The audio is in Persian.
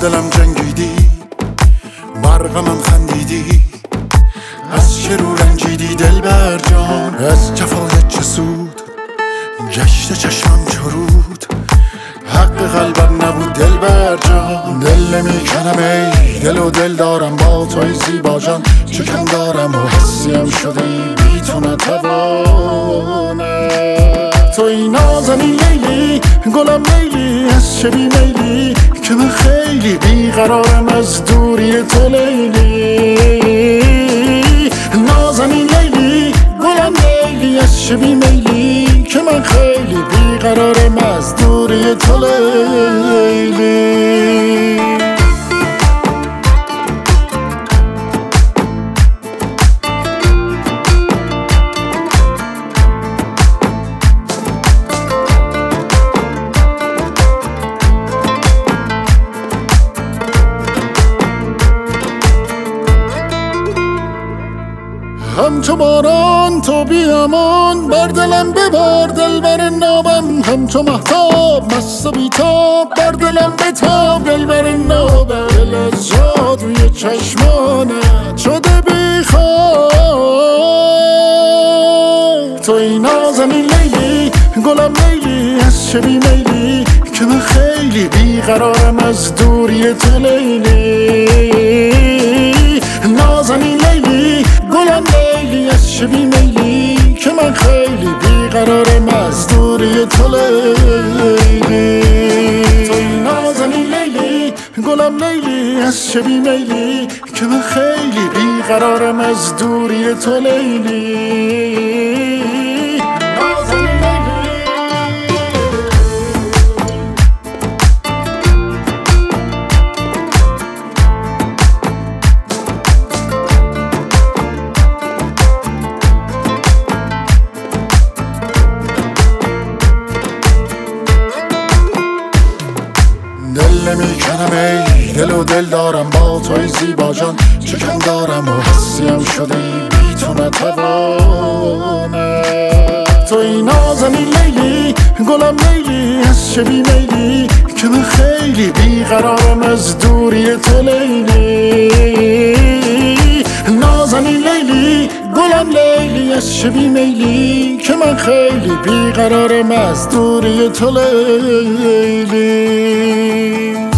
دلم جنگیدی، برقمم خندیدی، از چه رو رنجیدی دلبر جان؟ از جفایت چه سود؟ گشت چشمم چرود، حق قلبم نبود دلبر جان. دل نمیکنم ای دل و دل دارم با توی زیبا جان، چه کم دارم و حسیم شدی بی تو نتوانم. توی نازنین لیلی گلم لیلی، از چه بی میلی که من خیلی بیقرارم از دوری تو لیلی. نازنین لیلی گلم لیلی، از چه بی میلی که من خیلی بیقرارم از دوری تو لیلی. همچو باران تو بیامان بر دلم ببار دلبر نابم، همچو مهتاب مست و بیتاب بر دلم بتاب دلبر نابم. دل از جادوی چشمانت شده بیخواب. توی نازنین لیلی گلم لیلی، از چه بی میلی که من خیلی بیقرارم از دوری تو لیلی. نازنین لیلی گلم لیلی، از چه بی میلی که من خیلی بیقرارم از دوری تو لیلی. توی نازنین لیلی گلم لیلی، از چه بی میلی که من خیلی بیقرارم از دوری تو لیلی. دل نمیکنم ای دل و دل دارم با توی زیبا جان، چه کم دارم و حسیم شدی بی تو نتوانم. توی نازنین لیلی گلم لیلی، از چه بی میلی که من خیلی بیقرارم از دوری تو لیلی. نازنین لیلی گلم لیلی، از چه بی میلی که من خیلی بیقرارم از دوری تو لیلی.